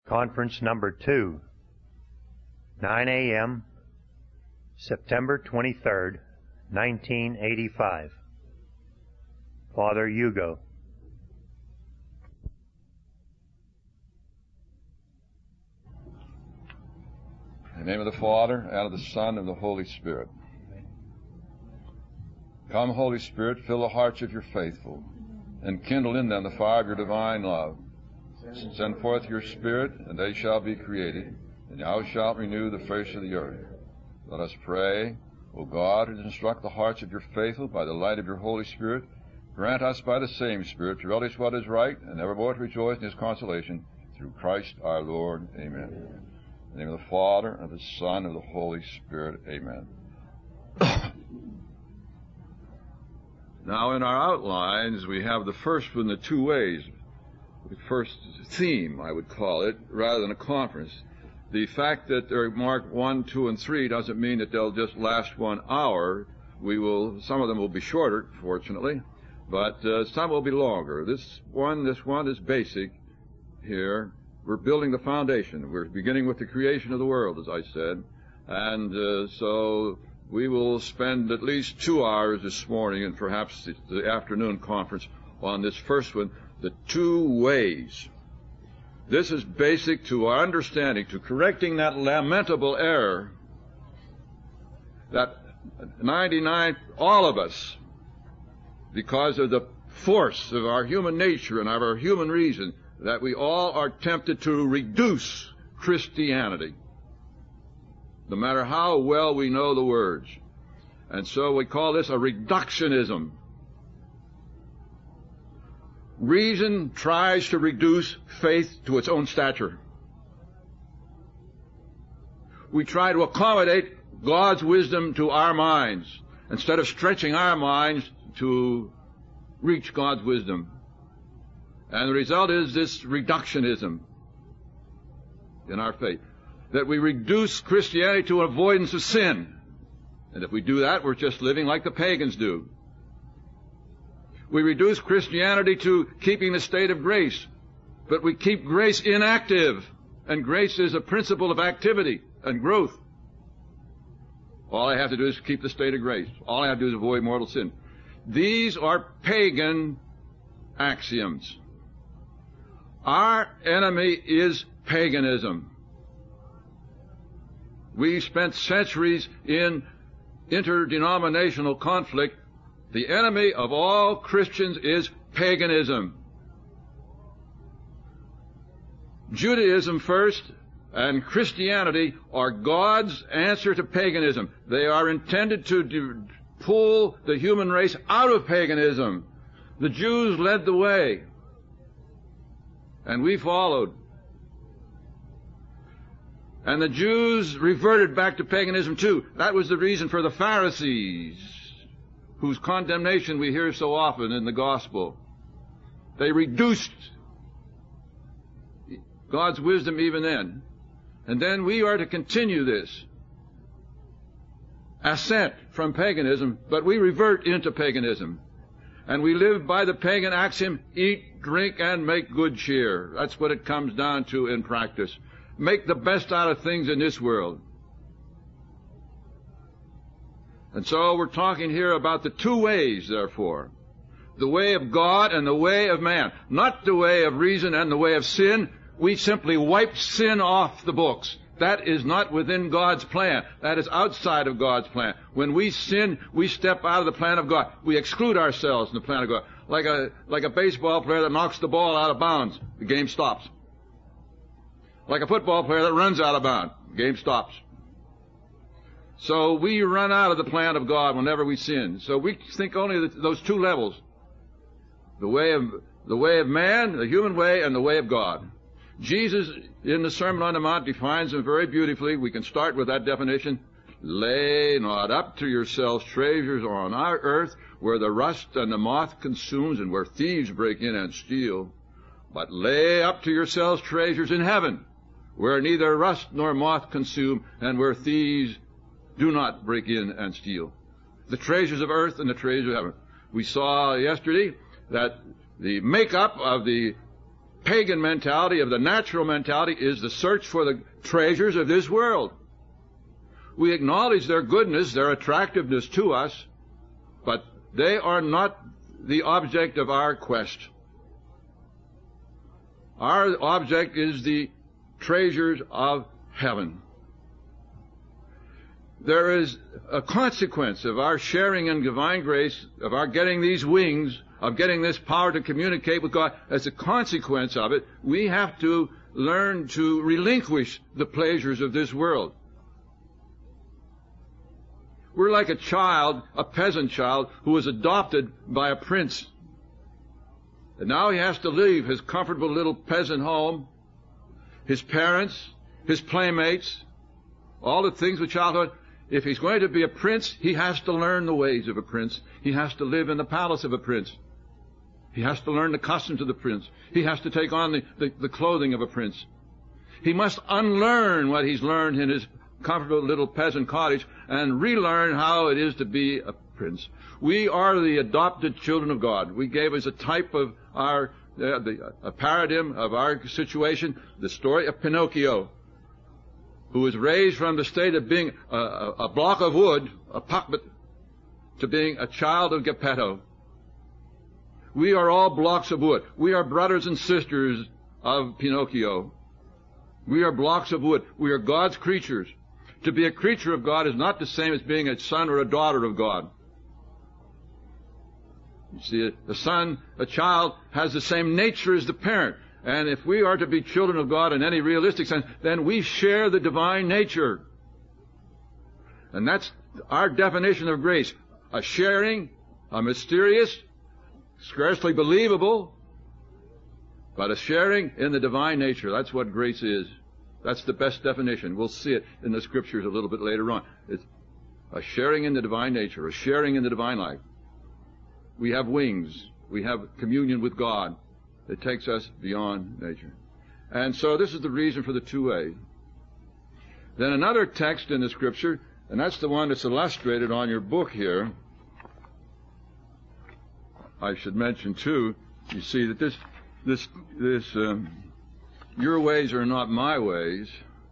Conference number 2, 9 a.m., September 23rd, 1985. Father Hugo. In the name of the Father, and of the Son, and of the Holy Spirit. Come, Holy Spirit, fill the hearts of your faithful, and kindle in them the fire of your divine love. Send forth your Spirit, and they shall be created, and thou shalt renew the face of the earth. Let us pray. O God, who instruct the hearts of your faithful by the light of your Holy Spirit, grant us by the same Spirit to relish what is right, and evermore to rejoice in his consolation, through Christ our Lord. Amen. In the name of the Father, and of the Son, and of the Holy Spirit. Amen. Now, in our outlines, we have the first one, the two ways. The first theme, I would call it, rather than a conference. The fact that they're marked 1, 2, and 3 doesn't mean that they'll just last 1 hour. Some of them will be shorter, fortunately, but some will be longer. This one is basic here. We're building the foundation. We're beginning with the creation of the world, as I said. And so we will spend at least 2 hours this morning and perhaps the afternoon conference on this first one, the two ways. This is basic to our understanding, to correcting that lamentable error that 99, all of us, because of the force of our human nature and of our human reason, that we all are tempted to reduce Christianity, no matter how well we know the words. And so we call this a reductionism. Reason tries to reduce faith to its own stature. We try to accommodate God's wisdom to our minds instead of stretching our minds to reach God's wisdom. And the result is this reductionism in our faith, that we reduce Christianity to avoidance of sin. And if we do that, we're just living like the pagans do. We reduce Christianity to keeping the state of grace, but we keep grace inactive, and grace is a principle of activity and growth. All I have to do is keep the state of grace. All I have to do is avoid mortal sin. These are pagan axioms. Our enemy is paganism. We spent centuries in interdenominational conflict. The enemy of all Christians is paganism. Judaism first and Christianity are God's answer to paganism. They are intended to pull the human race out of paganism. The Jews led the way, and we followed. And the Jews reverted back to paganism too. That was the reason for the Pharisees, whose condemnation we hear so often in the gospel. They reduced God's wisdom even then. And then we are to continue this ascent from paganism, but we revert into paganism. And we live by the pagan axiom, eat, drink, and make good cheer. That's what it comes down to in practice. Make the best out of things in this world. And so we're talking here about the two ways, therefore. The way of God and the way of man. Not the way of reason and the way of sin. We simply wipe sin off the books. That is not within God's plan. That is outside of God's plan. When we sin, we step out of the plan of God. We exclude ourselves from the plan of God. Like a baseball player that knocks the ball out of bounds, the game stops. Like a football player that runs out of bounds, the game stops. So we run out of the plan of God whenever we sin. So we think only those two levels. The way of man, the human way, and the way of God. Jesus, in the Sermon on the Mount, defines them very beautifully. We can start with that definition. Lay not up to yourselves treasures on our earth, where the rust and the moth consumes, and where thieves break in and steal. But lay up to yourselves treasures in heaven, where neither rust nor moth consume, and where thieves do not break in and steal. The treasures of earth and the treasures of heaven. We saw yesterday that the makeup of the pagan mentality, of the natural mentality, is the search for the treasures of this world. We acknowledge their goodness, their attractiveness to us, but they are not the object of our quest. Our object is the treasures of heaven. There is a consequence of our sharing in divine grace, of our getting these wings, of getting this power to communicate with God. As a consequence of it, we have to learn to relinquish the pleasures of this world. We're like a child, a peasant child, who was adopted by a prince. And now he has to leave his comfortable little peasant home, his parents, his playmates, all the things of childhood. If he's going to be a prince, he has to learn the ways of a prince. He has to live in the palace of a prince. He has to learn the customs of the prince. He has to take on the clothing of a prince. He must unlearn what he's learned in his comfortable little peasant cottage and relearn how it is to be a prince. We are the adopted children of God. We gave as a type of our, a paradigm of our situation, the story of Pinocchio, who was raised from the state of being a block of wood, a puppet, to being a child of Geppetto. We are all blocks of wood. We are brothers and sisters of Pinocchio. We are blocks of wood. We are God's creatures. To be a creature of God is not the same as being a son or a daughter of God. You see, a son, a child, has the same nature as the parent. And if we are to be children of God in any realistic sense, then we share the divine nature. And that's our definition of grace. A sharing, a mysterious, scarcely believable, but a sharing in the divine nature. That's what grace is. That's the best definition. We'll see it in the Scriptures a little bit later on. It's a sharing in the divine nature, a sharing in the divine life. We have wings. We have communion with God. It takes us beyond nature. And so this is the reason for the two ways. Then another text in the Scripture, and that's the one that's illustrated on your book here. I should mention, too, you see that this your ways are not my ways.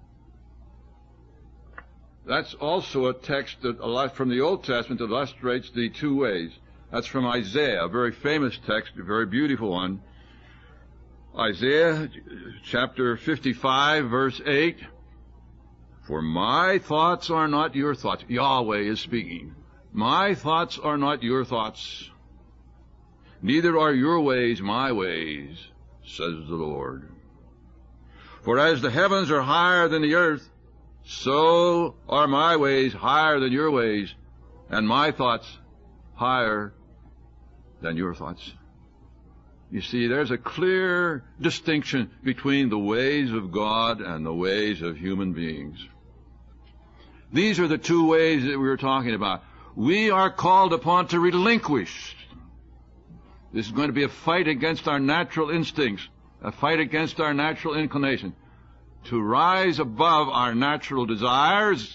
That's also a text that from the Old Testament that illustrates the two ways. That's from Isaiah, a very famous text, a very beautiful one. Isaiah chapter 55, verse 8. For my thoughts are not your thoughts. Yahweh is speaking. My thoughts are not your thoughts. Neither are your ways my ways, says the Lord. For as the heavens are higher than the earth, so are my ways higher than your ways, and my thoughts higher than your thoughts. You see, there's a clear distinction between the ways of God and the ways of human beings. These are the two ways that we were talking about. We are called upon to relinquish. This is going to be a fight against our natural instincts, a fight against our natural inclination, to rise above our natural desires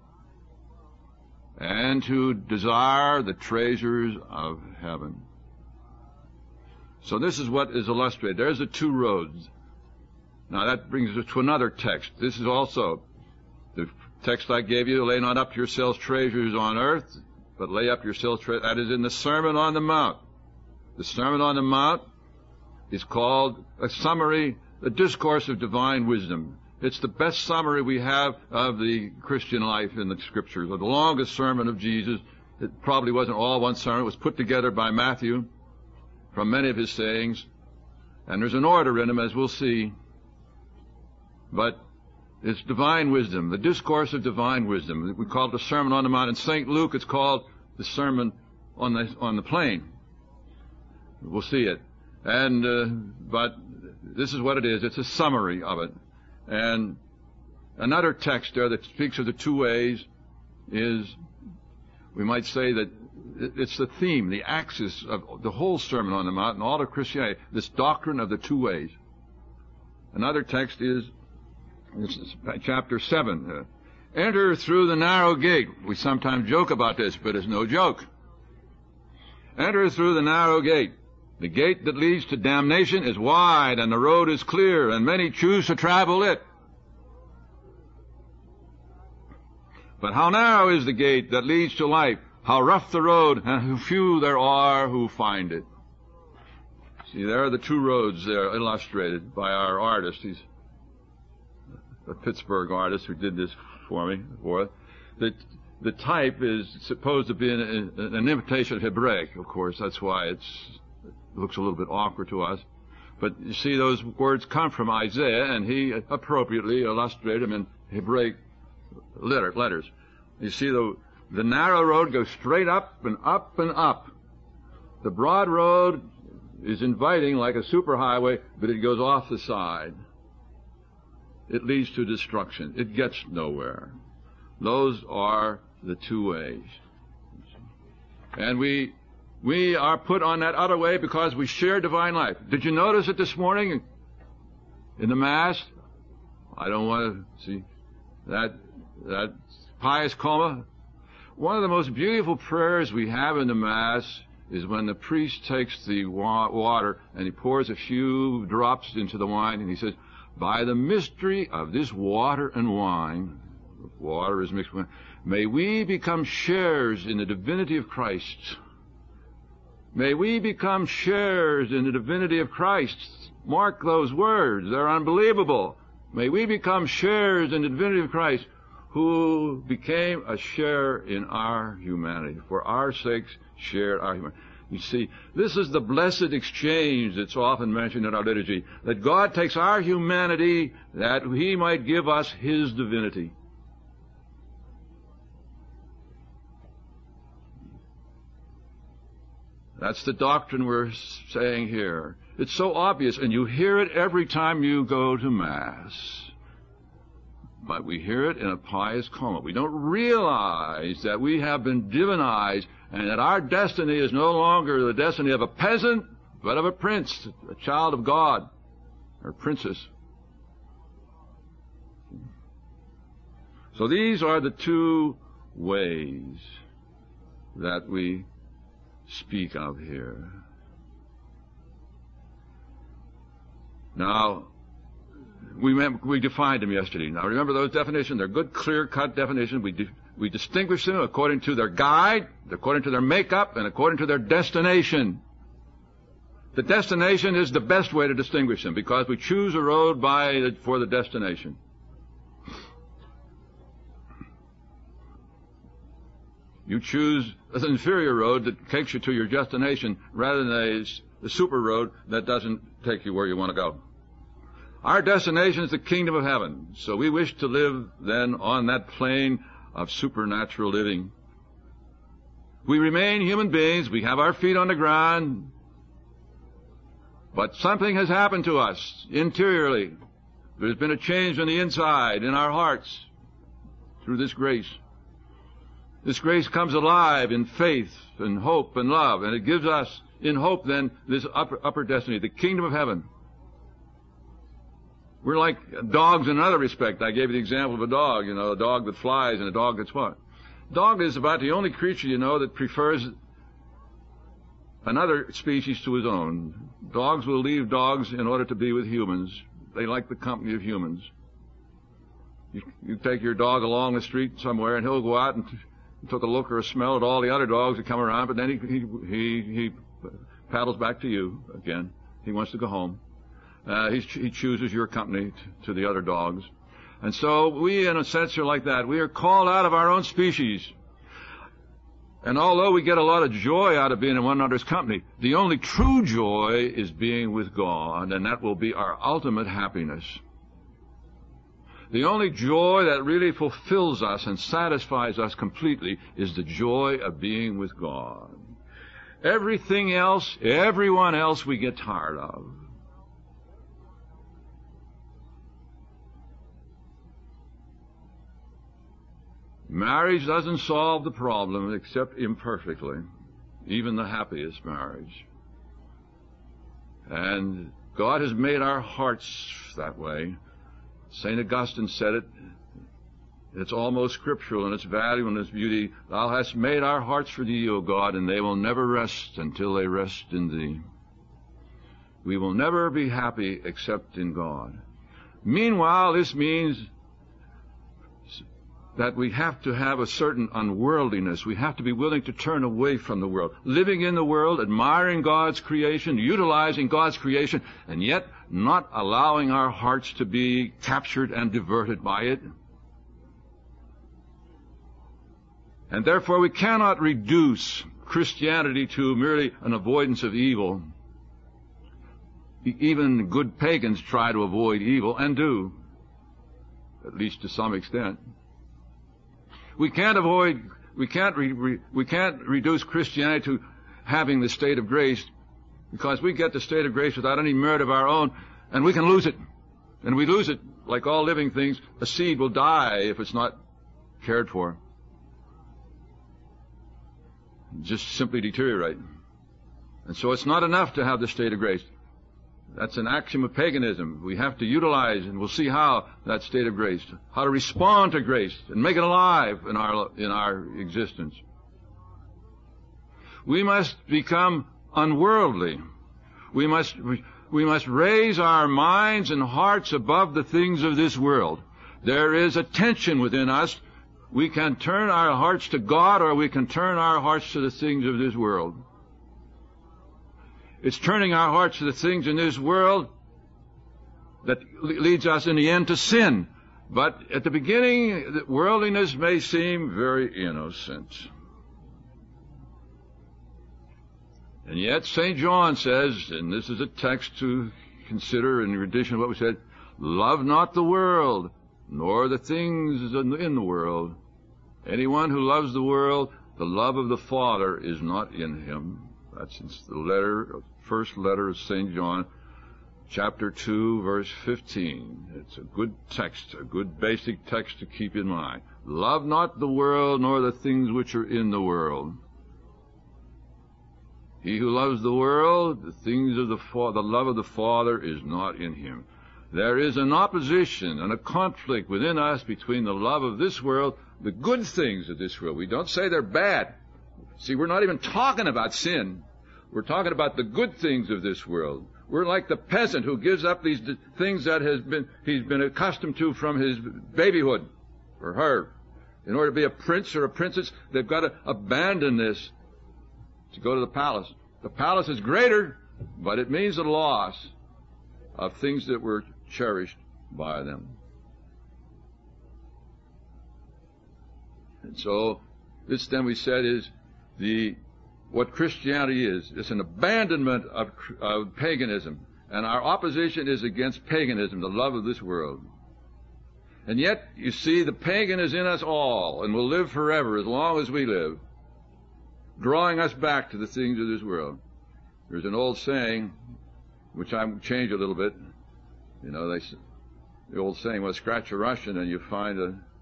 and to desire the treasures of heaven. So this is what is illustrated. There's the two roads. Now that brings us to another text. This is also the text I gave you, lay not up yourselves treasures on earth, but lay up yourselves treasures. That is in the Sermon on the Mount. The Sermon on the Mount is called a summary, a discourse of divine wisdom. It's the best summary we have of the Christian life in the Scriptures. The longest sermon of Jesus. It probably wasn't all one sermon. It was put together by Matthew from many of his sayings. And there's an order in them, as we'll see. But it's divine wisdom, the discourse of divine wisdom. We call it the Sermon on the Mount. In St. Luke, it's called the Sermon on the Plain. We'll see it. And but this is what it is. It's a summary of it. And another text there that speaks of the two ways is, we might say that it's the theme, the axis of the whole Sermon on the Mount and all of Christianity, this doctrine of the two ways. Another text is chapter 7. Enter through the narrow gate. We sometimes joke about this, but it's no joke. Enter through the narrow gate, The gate that leads to damnation is wide, and the road is clear, and many choose to travel it. But how narrow is the gate that leads to life, how rough the road, and how few there are who find it. See, there are the two roads there illustrated by our artist. He's a Pittsburgh artist who did this for me. The type is supposed to be an imitation of Hebraic, of course. That's why it looks a little bit awkward to us. But you see, those words come from Isaiah, and he appropriately illustrated them in Hebraic letters. You see, the narrow road goes straight up and up and up. The broad road is inviting like a superhighway, but it goes off the side. It leads to destruction. It gets nowhere. Those are the two ways. And we are put on that other way because we share divine life. Did you notice it this morning in the Mass? I don't want to see that pious coma. One of the most beautiful prayers we have in the Mass is when the priest takes the water and he pours a few drops into the wine, and he says, by the mystery of this water and wine, water is mixed with wine, may we become sharers in the divinity of Christ. May we become sharers in the divinity of Christ. Mark those words. They're unbelievable. May we become sharers in the divinity of Christ, who became a sharer in our humanity. For our sakes, shared our humanity. You see, this is the blessed exchange that's often mentioned in our liturgy, that God takes our humanity that He might give us His divinity. That's the doctrine we're saying here. It's so obvious, and you hear it every time you go to Mass. But we hear it in a pious coma. We don't realize that we have been divinized, and that our destiny is no longer the destiny of a peasant, but of a prince, a child of God, or princess. So these are the two ways that we speak of here. Now, we defined them yesterday. Now, remember those definitions? They're good, clear-cut definitions. We distinguish them according to their guide, according to their makeup, and according to their destination. The destination is the best way to distinguish them, because we choose a road for the destination. You choose an inferior road that takes you to your destination rather than a super road that doesn't take you where you want to go. Our destination is the kingdom of heaven, so we wish to live then on that plane of supernatural living. We remain human beings, we have our feet on the ground, but something has happened to us interiorly. There's been a change on the inside, in our hearts, through this grace. This grace comes alive in faith and hope and love, and it gives us, in hope then, this upper destiny, the kingdom of heaven. We're like dogs in another respect. I gave you the example of a dog, a dog that flies and a dog that's what? Dog is about the only creature that prefers another species to his own. Dogs will leave dogs in order to be with humans. They like the company of humans. You take your dog along the street somewhere, and he'll go out and take a look or a smell at all the other dogs that come around, but then he paddles back to you again. He wants to go home. He chooses your company to the other dogs. And so we, in a sense, are like that. We are called out of our own species. And although we get a lot of joy out of being in one another's company, the only true joy is being with God, and that will be our ultimate happiness. The only joy that really fulfills us and satisfies us completely is the joy of being with God. Everything else, everyone else we get tired of. Marriage doesn't solve the problem except imperfectly, even the happiest marriage. And God has made our hearts that way. St. Augustine said it. It's almost scriptural in its value and its beauty. Thou hast made our hearts for thee, O God, and they will never rest until they rest in thee. We will never be happy except in God. Meanwhile, this means that we have to have a certain unworldliness. We have to be willing to turn away from the world, living in the world, admiring God's creation, utilizing God's creation, and yet not allowing our hearts to be captured and diverted by it. And therefore we cannot reduce Christianity to merely an avoidance of evil. Even good pagans try to avoid evil, and do, at least to some extent. We can't reduce Christianity to having the state of grace, because we get the state of grace without any merit of our own, and we can lose it. And we lose it, like all living things. A seed will die if it's not cared for. Just simply deteriorate. And so it's not enough to have the state of grace. That's an axiom of paganism. We have to utilize, and we'll see how, that state of grace, how to respond to grace and make it alive in our existence. We must become unworldly. We must raise our minds and hearts above the things of this world. There is a tension within us. We can turn our hearts to God, or we can turn our hearts to the things of this world. It's turning our hearts to the things in this world that leads us in the end to sin. But at the beginning, worldliness may seem very innocent. And yet St. John says, and this is a text to consider in addition to what we said, love not the world, nor the things in the world. Anyone who loves the world, the love of the Father is not in him. That's the first letter of St. John, chapter 2, verse 15. It's a good text, a good basic text to keep in mind. Love not the world, nor the things which are in the world. He who loves the world, the things of the love of the Father is not in him. There is an opposition and a conflict within us between the love of this world, the good things of this world. We don't say they're bad. See, we're not even talking about sin. We're talking about the good things of this world. We're like the peasant who gives up these things that he's been accustomed to from his babyhood, or her. In order to be a prince or a princess, they've got to abandon this to go to the palace. The palace is greater, but it means the loss of things that were cherished by them. And so, this then we said is what Christianity is. It's an abandonment of paganism. And our opposition is against paganism, the love of this world. And yet, you see, the pagan is in us all and will live forever as long as we live, drawing us back to the things of this world. There's an old saying, which I changed a little bit. You know, the old saying was, scratch a Russian and you find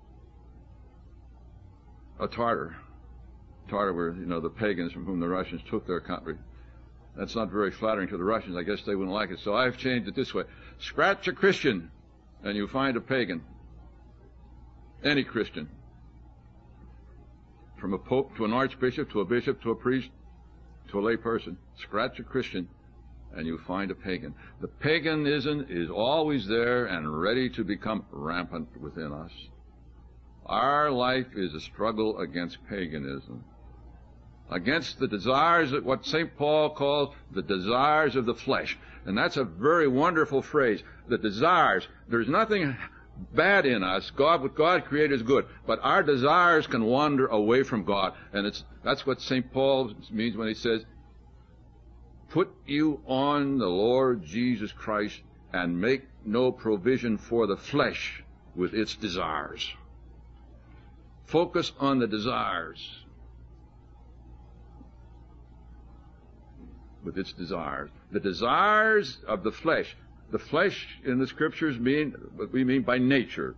a Tartar. Tartar were, the pagans from whom the Russians took their country. That's not very flattering to the Russians. I guess they wouldn't like it. So I've changed it this way. Scratch a Christian and you find a pagan. Any Christian. From a pope to an archbishop to a bishop to a priest to a lay person. Scratch a Christian and you find a pagan. The paganism is always there and ready to become rampant within us. Our life is a struggle against paganism, against the desires of what St. Paul calls the desires of the flesh. And that's a very wonderful phrase, the desires. There's nothing bad in us. What God created is good. But our desires can wander away from God. And that's what St. Paul means when he says, put you on the Lord Jesus Christ and make no provision for the flesh with its desires. Focus on the desires. With its desires. The desires of the flesh. The flesh in the Scriptures mean what we mean by nature.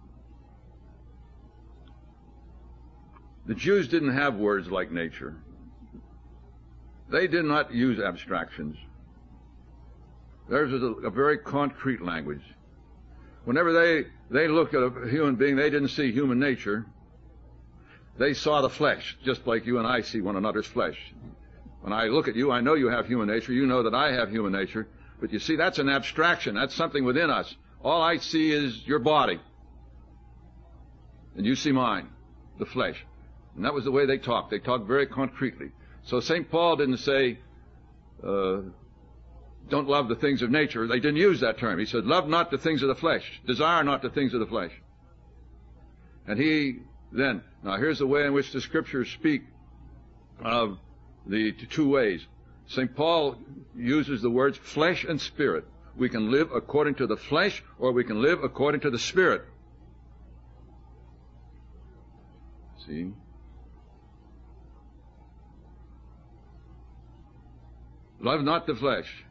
The Jews didn't have words like nature. They did not use abstractions. Theirs was a very concrete language. Whenever they looked at a human being, they didn't see human nature. They saw the flesh, just like you and I see one another's flesh. When I look at you, I know you have human nature. You know that I have human nature. But you see, that's an abstraction. That's something within us. All I see is your body. And you see mine, the flesh. And that was the way they talked. They talked very concretely. So St. Paul didn't say, don't love the things of nature. They didn't use that term. He said, love not the things of the flesh. Desire not the things of the flesh. And now here's the way in which the Scriptures speak of the two ways. St. Paul uses the words flesh and spirit. We can live according to the flesh, or we can live according to the spirit. See? Love not the flesh.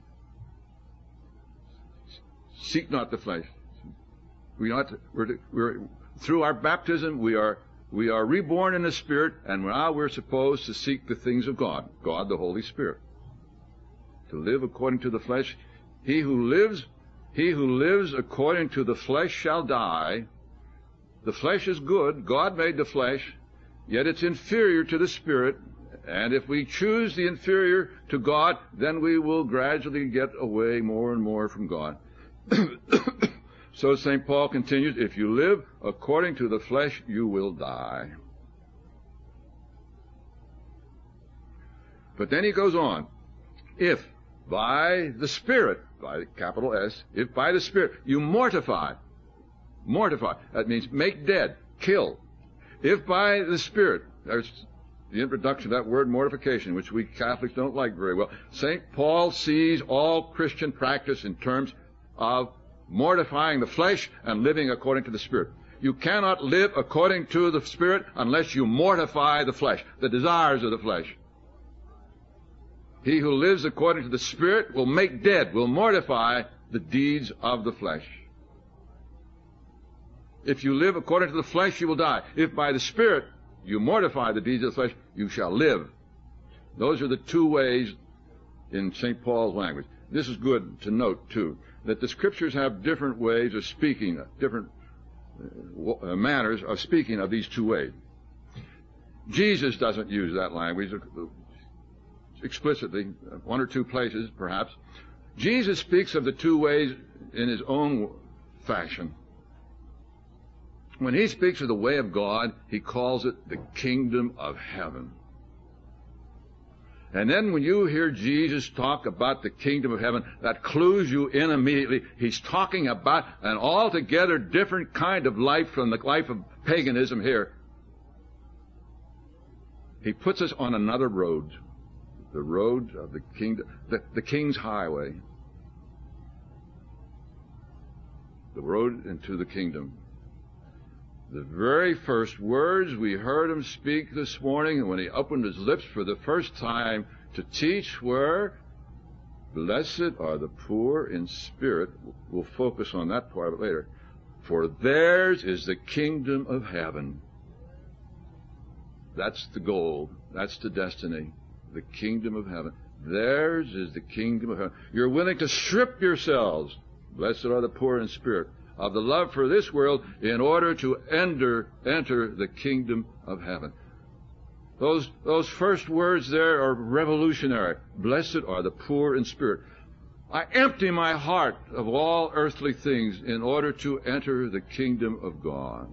Seek not the flesh. Through our baptism, we are reborn in the Spirit, and now we're supposed to seek the things of God, the Holy Spirit. To live according to the flesh. He who lives according to the flesh shall die. The flesh is good. God made the flesh, yet it's inferior to the Spirit. And if we choose the inferior to God, then we will gradually get away more and more from God. So St. Paul continues, if you live according to the flesh, you will die. But then he goes on, if by the Spirit, by capital S, if by the Spirit you mortify, that means make dead, kill. If by the Spirit, there's the introduction of that word mortification, which we Catholics don't like very well. St. Paul sees all Christian practice in terms of mortifying the flesh and living according to the Spirit. You cannot live according to the Spirit unless you mortify the flesh, the desires of the flesh. He who lives according to the Spirit will make dead, will mortify the deeds of the flesh. If you live according to the flesh, you will die. If by the Spirit you mortify the deeds of the flesh, you shall live. Those are the two ways in St. Paul's language. This is good to note, too, that the Scriptures have different ways of speaking, different manners of speaking of these two ways. Jesus doesn't use that language explicitly, one or two places, perhaps. Jesus speaks of the two ways in his own fashion. When he speaks of the way of God, he calls it the kingdom of heaven. And then when you hear Jesus talk about the kingdom of heaven, that clues you in immediately. He's talking about an altogether different kind of life from the life of paganism here. He puts us on another road, the road of the kingdom, the king's highway, the road into the kingdom. The very first words we heard him speak this morning when he opened his lips for the first time to teach were, blessed are the poor in spirit. We'll focus on that part of it later. For theirs is the kingdom of heaven. That's the goal. That's the destiny. The kingdom of heaven. Theirs is the kingdom of heaven. You're willing to strip yourselves, blessed are the poor in spirit, of the love for this world in order to enter the kingdom of heaven. Those first words there are revolutionary. Blessed are the poor in spirit. I empty my heart of all earthly things in order to enter the kingdom of God.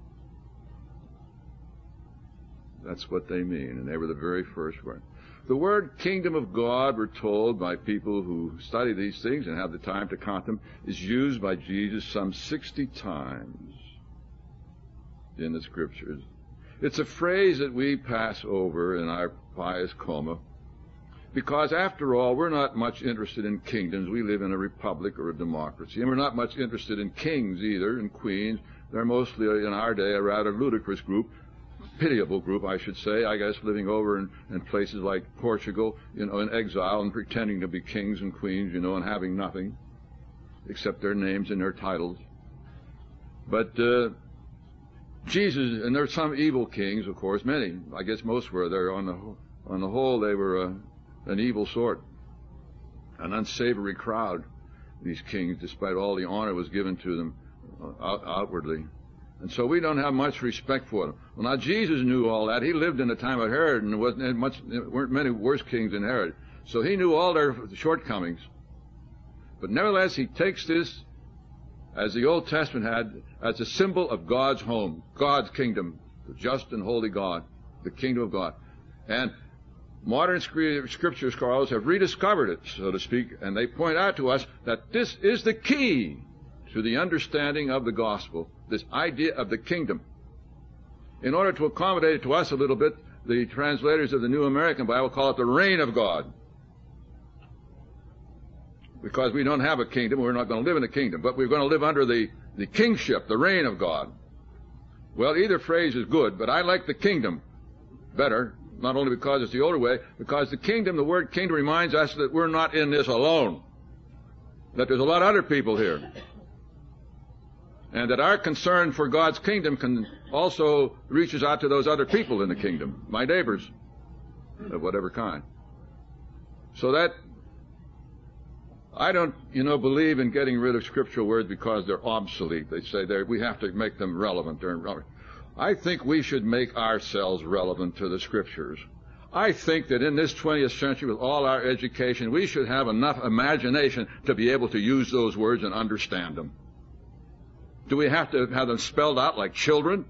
That's what they mean, and they were the very first word. The word kingdom of God, we're told by people who study these things and have the time to count them, is used by Jesus some 60 times in the Scriptures. It's a phrase that we pass over in our pious coma because, after all, we're not much interested in kingdoms. We live in a republic or a democracy, and we're not much interested in kings either, and queens. They're mostly, in our day, a rather ludicrous group. Pitiable group, I should say, I guess, living over in places like Portugal, in exile and pretending to be kings and queens, and having nothing except their names and their titles. But Jesus, and there are some evil kings, of course, many. I guess most were there. On the whole, they were an evil sort, an unsavory crowd, these kings, despite all the honor was given to them outwardly. And so we don't have much respect for them. Well, now, Jesus knew all that. He lived in the time of Herod, and there weren't many worse kings than Herod. So he knew all their shortcomings. But nevertheless, he takes this, as the Old Testament had, as a symbol of God's home, God's kingdom, the just and holy God, the kingdom of God. And modern scripture scholars have rediscovered it, so to speak, and they point out to us that this is the key to the understanding of the gospel, this idea of the kingdom. In order to accommodate it to us a little bit, the translators of the New American Bible call it the reign of God. Because we don't have a kingdom, we're not going to live in a kingdom, but we're going to live under the kingship, the reign of God. Well, either phrase is good, but I like the kingdom better, not only because it's the older way, because the kingdom, the word kingdom reminds us that we're not in this alone, that there's a lot of other people here, and that our concern for God's kingdom can also reaches out to those other people in the kingdom, my neighbors of whatever kind. So that I don't, believe in getting rid of scriptural words because they're obsolete. They say we have to make them relevant. They're irrelevant. I think we should make ourselves relevant to the scriptures. I think that in this 20th century, with all our education, we should have enough imagination to be able to use those words and understand them. Do we have to have them spelled out like children?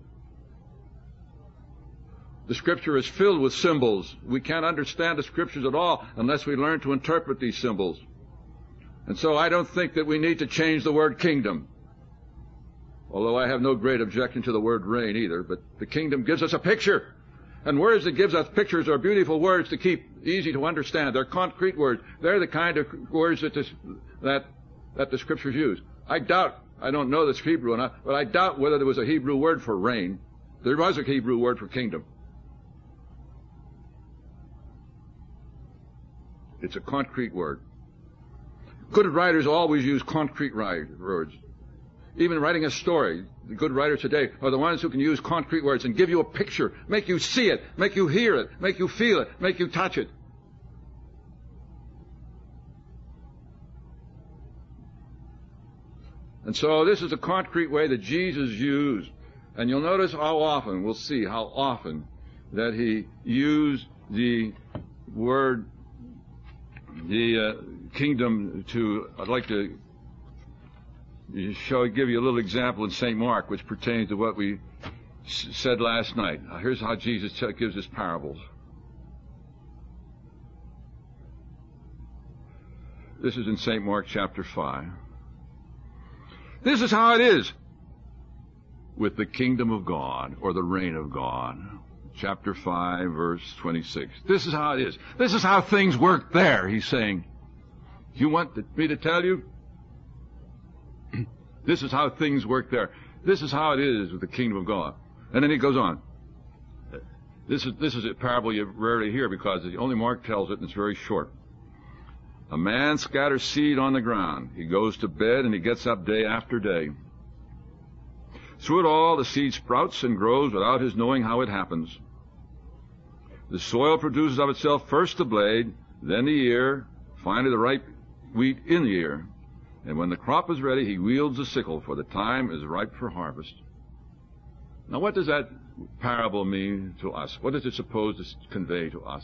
The scripture is filled with symbols. We can't understand the scriptures at all unless we learn to interpret these symbols. And so I don't think that we need to change the word kingdom. Although I have no great objection to the word reign either, but the kingdom gives us a picture. And words that gives us pictures are beautiful words to keep easy to understand. They're concrete words. They're the kind of words that the scriptures use. I don't know this Hebrew enough, but I doubt whether there was a Hebrew word for reign. There was a Hebrew word for kingdom. It's a concrete word. Good writers always use concrete words. Even writing a story, the good writers today are the ones who can use concrete words and give you a picture, make you see it, make you hear it, make you feel it, make you touch it. And so this is a concrete way that Jesus used. And you'll notice how often, we'll see how often, that he used the word, the kingdom I'd like to give you a little example in St. Mark, which pertains to what we said last night. Here's how Jesus gives us parables. This is in St. Mark chapter 5. This is how it is with the kingdom of God, or the reign of God. Chapter 5, verse 26. This is how it is. This is how things work there, he's saying. You want me to tell you? This is how things work there. This is how it is with the kingdom of God. And then he goes on. This is a parable you rarely hear because only Mark tells it and it's very short. A man scatters seed on the ground. He goes to bed and he gets up day after day. Through it all, the seed sprouts and grows without his knowing how it happens. The soil produces of itself first the blade, then the ear, finally the ripe wheat in the ear. And when the crop is ready, he wields the sickle, for the time is ripe for harvest. Now, what does that parable mean to us? What is it supposed to convey to us?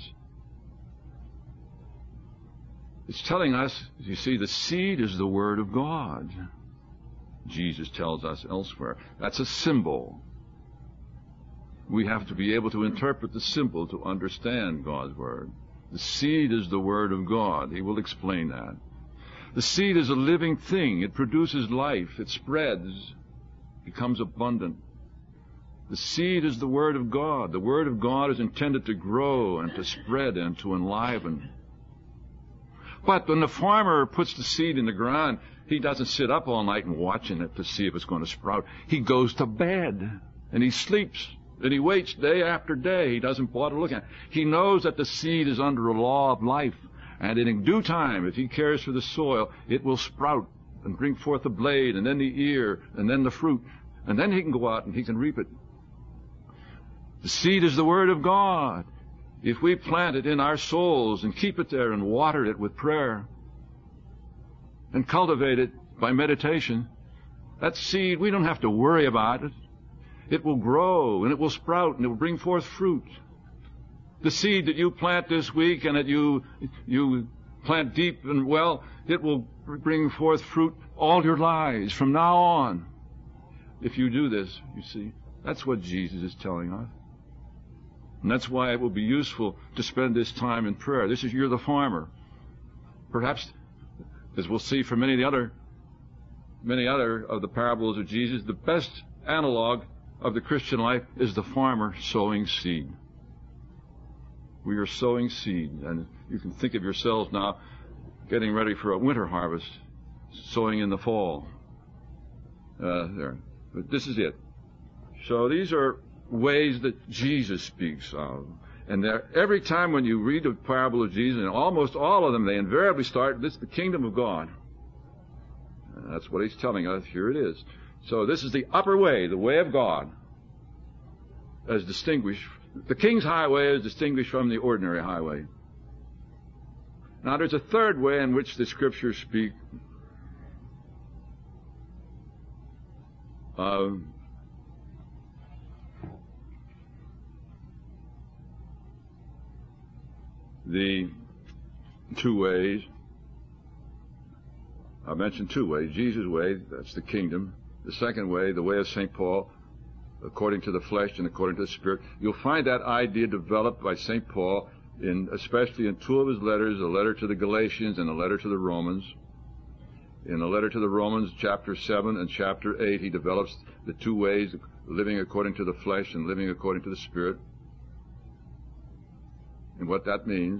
It's telling us, you see, the seed is the Word of God. Jesus tells us elsewhere. That's a symbol. We have to be able to interpret the symbol to understand God's Word. The seed is the Word of God. He will explain that. The seed is a living thing. It produces life. It spreads, becomes abundant. The seed is the Word of God. The Word of God is intended to grow and to spread and to enliven. But when the farmer puts the seed in the ground, he doesn't sit up all night and watching it to see if it's going to sprout. He goes to bed and he sleeps and he waits day after day. He doesn't bother looking at it. He knows that the seed is under a law of life. And in due time, if he cares for the soil, it will sprout and bring forth the blade and then the ear and then the fruit. And then he can go out and he can reap it. The seed is the Word of God. If we plant it in our souls and keep it there and water it with prayer and cultivate it by meditation, that seed, we don't have to worry about it. It will grow and it will sprout and it will bring forth fruit. The seed that you plant this week and that you plant deep and well, it will bring forth fruit all your lives from now on. If you do this, you see, that's what Jesus is telling us. And that's why it will be useful to spend this time in prayer. You're the farmer. Perhaps, as we'll see from many other of the parables of Jesus, the best analog of the Christian life is the farmer sowing seed. We are sowing seed, and you can think of yourselves now getting ready for a winter harvest, sowing in the fall. But this is it. So these are ways that Jesus speaks of. And every time when you read the parable of Jesus, and almost all of them, they invariably start, this is the kingdom of God. And that's what he's telling us. Here it is. So this is the upper way, the way of God, as distinguished. The king's highway is distinguished from the ordinary highway. Now there's a third way in which the scriptures speak of the two ways. I mentioned two ways. Jesus' way, that's the kingdom. The second way, the way of St. Paul, according to the flesh and according to the Spirit. You'll find that idea developed by St. Paul, especially in two of his letters, a letter to the Galatians and a letter to the Romans. In the letter to the Romans, chapter 7 and chapter 8, he develops the two ways, living according to the flesh and living according to the Spirit, and what that means.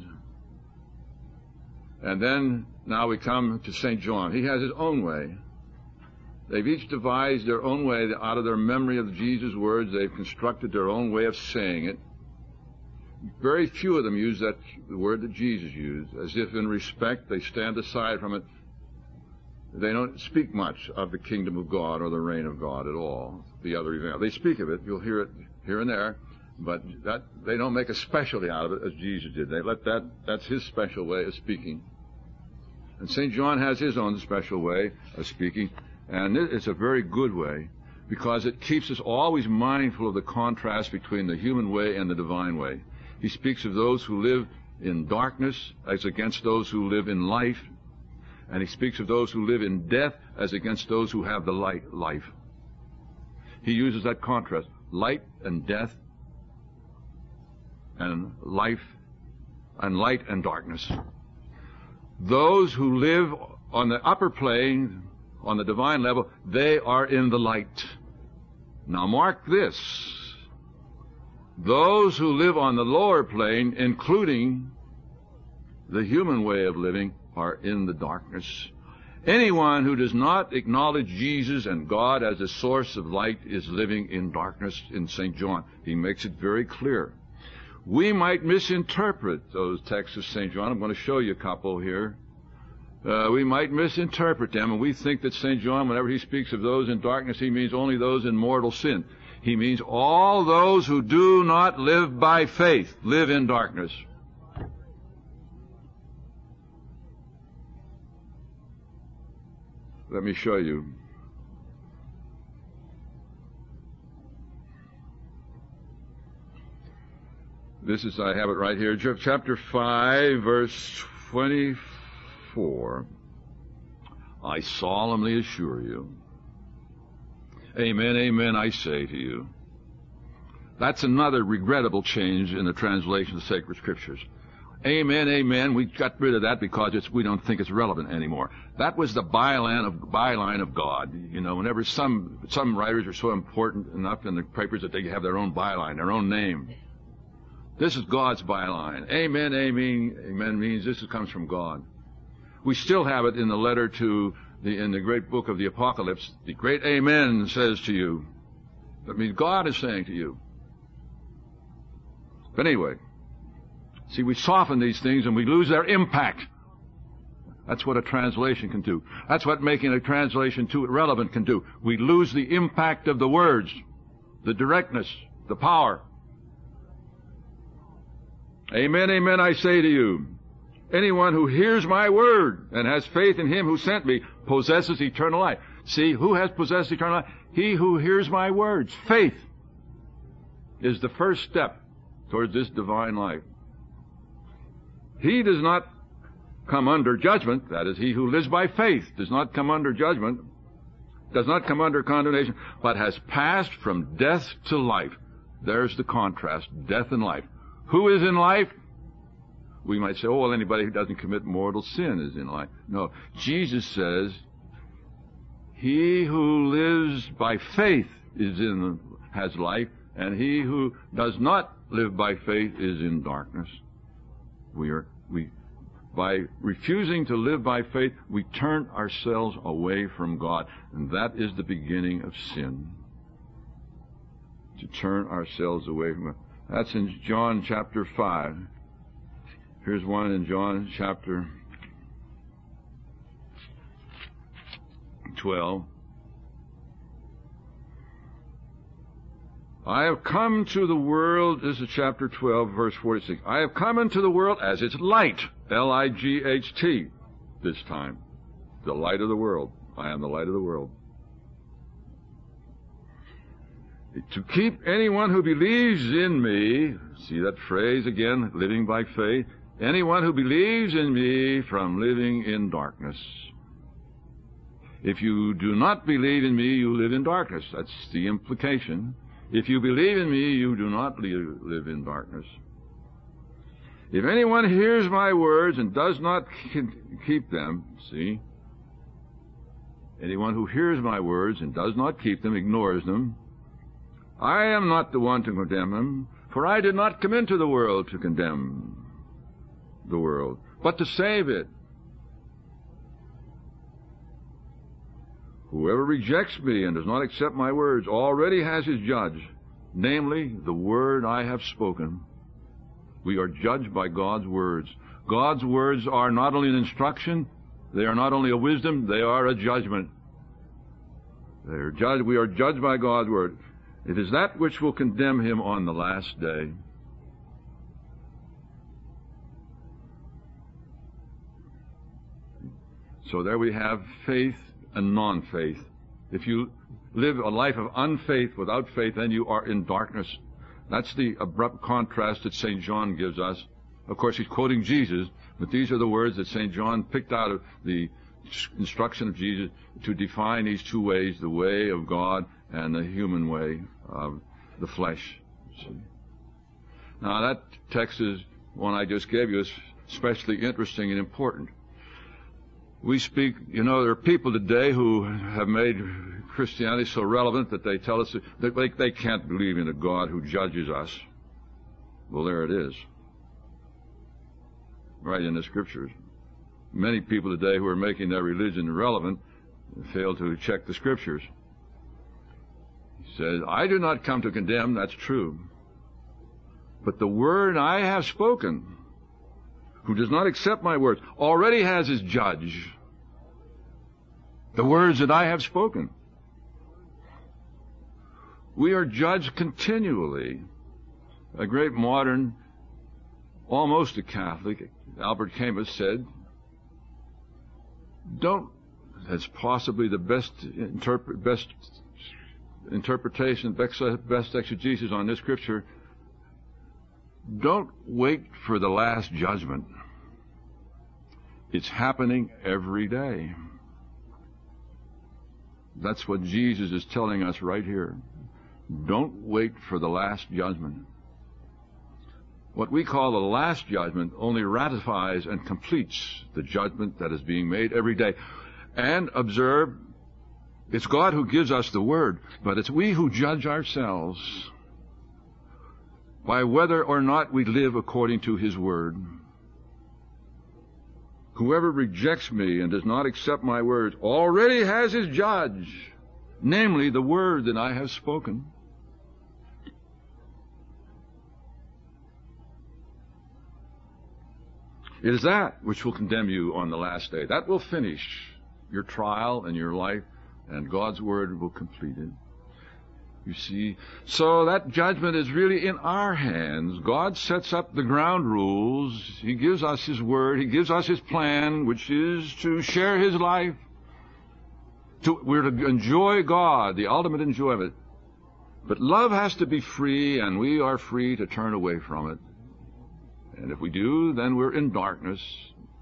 And then, now we come to St. John. He has his own way. They've each devised their own way out of their memory of Jesus' words. They've constructed their own way of saying it. Very few of them use the word that Jesus used, as if in respect they stand aside from it. They don't speak much of the kingdom of God or the reign of God at all. The other event. They speak of it. You'll hear it here and there. But they don't make a specialty out of it as Jesus did. They let that's his special way of speaking. And St. John has his own special way of speaking. And it's a very good way, because it keeps us always mindful of the contrast between the human way and the divine way. He speaks of those who live in darkness as against those who live in life. And he speaks of those who live in death as against those who have the life. He uses that contrast, light and death, and life, and light and darkness. Those who live on the upper plane, on the divine level, they are in the light. Now mark this. Those who live on the lower plane, including the human way of living, are in the darkness. Anyone who does not acknowledge Jesus and God as a source of light is living in darkness. In St. John, he makes it very clear. We might misinterpret those texts of St. John. I'm going to show you a couple here. We might misinterpret them, and we think that St. John, whenever he speaks of those in darkness, he means only those in mortal sin. He means all those who do not live by faith live in darkness. Let me show you. I have it right here, chapter 5, verse 24. I solemnly assure you, amen, amen, I say to you. That's another regrettable change in the translation of sacred scriptures. Amen, amen, we got rid of that because we don't think it's relevant anymore. That was the byline of God. You know, whenever some writers are so important enough in the papers that they have their own byline, their own name. This is God's byline. Amen, amen, amen means this comes from God. We still have it in the letter in the great book of the Apocalypse. The great amen says to you. That means God is saying to you. But anyway, see, we soften these things and we lose their impact. That's what a translation can do. That's what making a translation too relevant can do. We lose the impact of the words, the directness, the power. Amen, amen, I say to you, anyone who hears my word and has faith in him who sent me possesses eternal life. See, who has possessed eternal life? He who hears my words. Faith is the first step towards this divine life. He does not come under judgment, that is, he who lives by faith does not come under judgment, does not come under condemnation, but has passed from death to life. There's the contrast, death and life. Who is in life? We might say, oh, well, anybody who doesn't commit mortal sin is in life. No, Jesus says, he who lives by faith has life, and he who does not live by faith is in darkness. By refusing to live by faith, we turn ourselves away from God, and that is the beginning of sin. To turn ourselves away from God. That's in John chapter 5. Here's one in John chapter 12. I have come to the world, this is chapter 12, verse 46. I have come into the world as its light, L-I-G-H-T, this time. The light of the world. I am the light of the world. To keep anyone who believes in me, see that phrase again, living by faith, anyone who believes in me from living in darkness. If you do not believe in me, you live in darkness. That's the implication. If you believe in me, you do not live in darkness. If anyone hears my words and does not keep them, see, anyone who hears my words and does not keep them, ignores them, I am not the one to condemn him, for I did not come into the world to condemn the world, but to save it. Whoever rejects me and does not accept my words already has his judge, namely, the word I have spoken. We are judged by God's words. God's words are not only an instruction, they are not only a wisdom, they are a judgment. We are judged by God's word. It is that which will condemn him on the last day. So there we have faith and non-faith. If you live a life of unfaith without faith, then you are in darkness. That's the abrupt contrast that St. John gives us. Of course, he's quoting Jesus, but these are the words that St. John picked out of the instruction of Jesus to define these two ways, the way of God and the human way of the flesh. Now, that text is one I just gave you is especially interesting and important. We speak, there are people today who have made Christianity so relevant that they tell us that they can't believe in a God who judges us. Well, there it is. Right in the Scriptures. Many people today who are making their religion irrelevant fail to check the Scriptures. He says, I do not come to condemn, that's true. But the word I have spoken, who does not accept my words, already has his judge. The words that I have spoken. We are judged continually. A great modern, almost a Catholic, Albert Camus, said, that's possibly the best interpretation, best exegesis on this Scripture, don't wait for the last judgment. It's happening every day. That's what Jesus is telling us right here. Don't wait for the last judgment. What we call the last judgment only ratifies and completes the judgment that is being made every day. And observe, it's God who gives us the word, but it's we who judge ourselves by whether or not we live according to his word. Whoever rejects me and does not accept my words already has his judge, namely the word that I have spoken. It is that which will condemn you on the last day. That will finish your trial and your life, and God's word will complete it. You see, so that judgment is really in our hands. God sets up the ground rules. He gives us his word. He gives us his plan, which is to share his life. We're to enjoy God, the ultimate enjoyment. But love has to be free, and we are free to turn away from it. And if we do, then we're in darkness.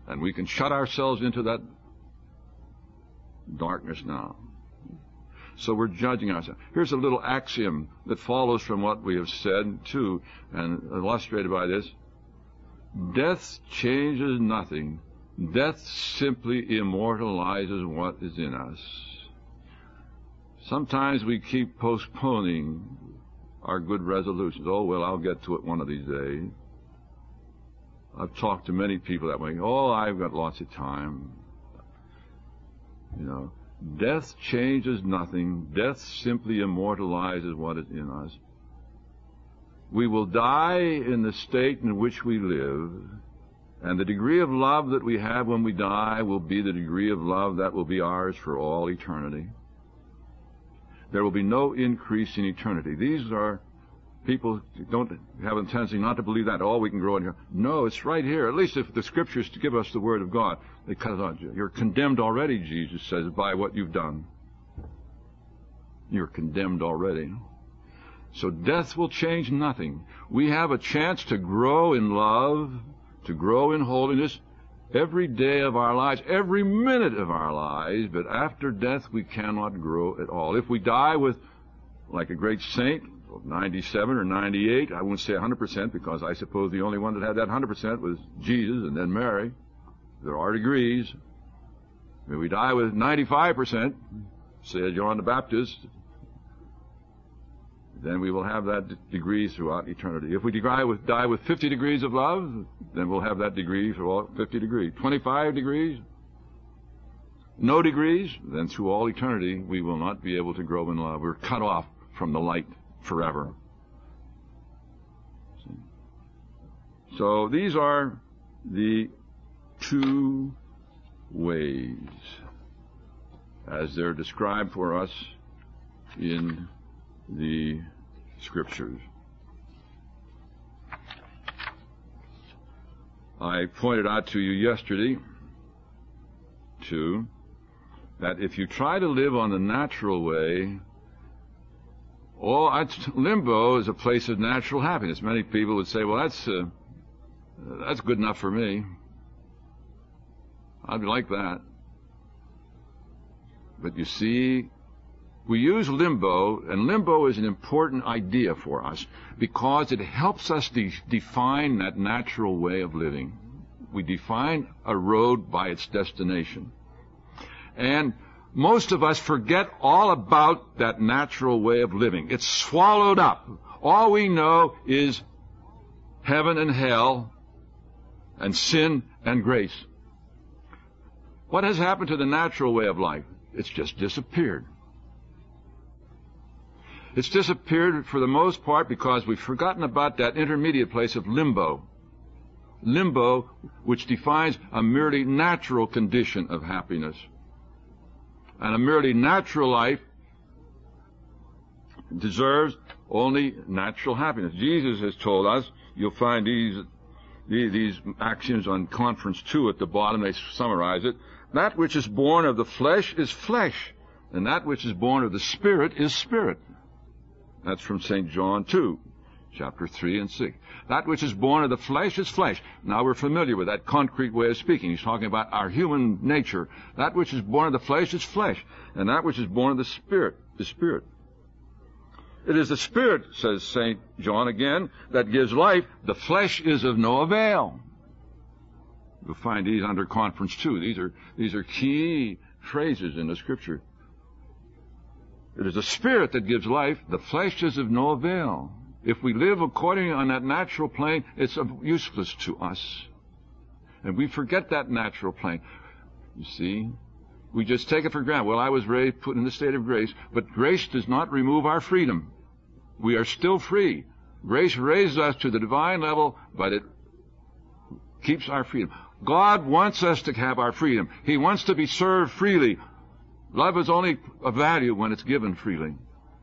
And we can shut ourselves into that darkness now. So we're judging ourselves. Here's a little axiom that follows from what we have said, too, and illustrated by this. Death changes nothing. Death simply immortalizes what is in us. Sometimes we keep postponing our good resolutions. Oh, well, I'll get to it one of these days. I've talked to many people that way. Oh, I've got lots of time. You know, death changes nothing. Death simply immortalizes what is in us. We will die in the state in which we live, and the degree of love that we have when we die will be the degree of love that will be ours for all eternity. There will be no increase in eternity. These are people don't have a tendency not to believe that. Oh, we can grow in here. No, it's right here. At least if the Scriptures give us the Word of God, they cut it on. You're condemned already, Jesus says, by what you've done. You're condemned already. So death will change nothing. We have a chance to grow in love, to grow in holiness every day of our lives, every minute of our lives, but after death we cannot grow at all. If we die with, like a great saint, 97 or 98, I won't say 100% because I suppose the only one that had that 100% was Jesus and then Mary. There are degrees. If we die with 95%, say John the Baptist, then we will have that degree throughout eternity. If we die with 50 degrees of love, then we'll have that degree for all 50 degrees. 25 degrees, no degrees, then through all eternity we will not be able to grow in love. We're cut off from the light forever. So these are the two ways as they're described for us in the Scriptures. I pointed out to you yesterday, too, that if you try to live on the natural way, limbo is a place of natural happiness. Many people would say, well, that's good enough for me. I'd like that. But you see, we use limbo, and limbo is an important idea for us because it helps us define that natural way of living. We define a road by its destination. And most of us forget all about that natural way of living. It's swallowed up. All we know is heaven and hell and sin and grace. What has happened to the natural way of life? It's just disappeared. It's disappeared for the most part because we've forgotten about that intermediate place of limbo. Limbo, which defines a merely natural condition of happiness. And a merely natural life deserves only natural happiness. Jesus has told us, you'll find these axioms on Conference 2 at the bottom, they summarize it. That which is born of the flesh is flesh, and that which is born of the Spirit is spirit. That's from St. John 2, chapter 3 and 6. That which is born of the flesh is flesh. Now we're familiar with that concrete way of speaking. He's talking about our human nature. That which is born of the flesh is flesh, and that which is born of the Spirit is spirit. It is the Spirit, says St. John again, that gives life. The flesh is of no avail. You'll find these under Conference 2. These are key phrases in the Scripture. It is the Spirit that gives life. The flesh is of no avail. If we live according on that natural plane, it's useless to us. And we forget that natural plane. You see, we just take it for granted. Well, I was raised, put in the state of grace, but grace does not remove our freedom. We are still free. Grace raises us to the divine level, but it keeps our freedom. God wants us to have our freedom. He wants to be served freely. Love is only of value when it's given freely.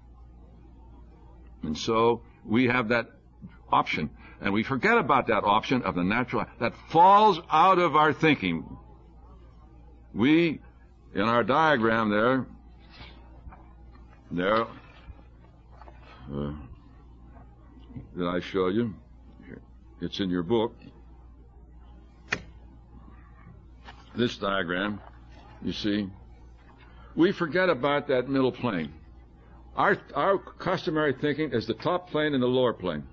And so we have that option. And we forget about that option of the natural. That falls out of our thinking. We, in our diagram there, that I show you, it's in your book. this diagram, you see, we forget about that middle plane. Our customary thinking is the top plane and the lower plane.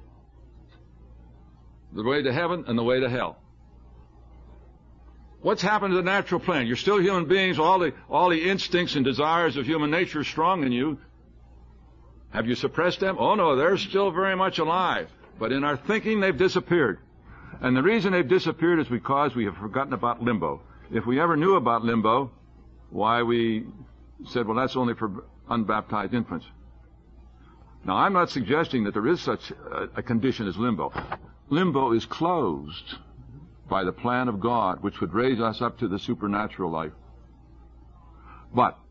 The way to heaven and the way to hell. What's happened to the natural plane? You're still human beings. All the instincts and desires of human nature are strong in you. Have you suppressed them? Oh no, they're still very much alive. But in our thinking, they've disappeared. And the reason they've disappeared is because we have forgotten about limbo. If we ever knew about limbo, why we said, well, that's only for unbaptized infants. Now, I'm not suggesting that there is such a condition as limbo. Limbo is closed by the plan of God, which would raise us up to the supernatural life. But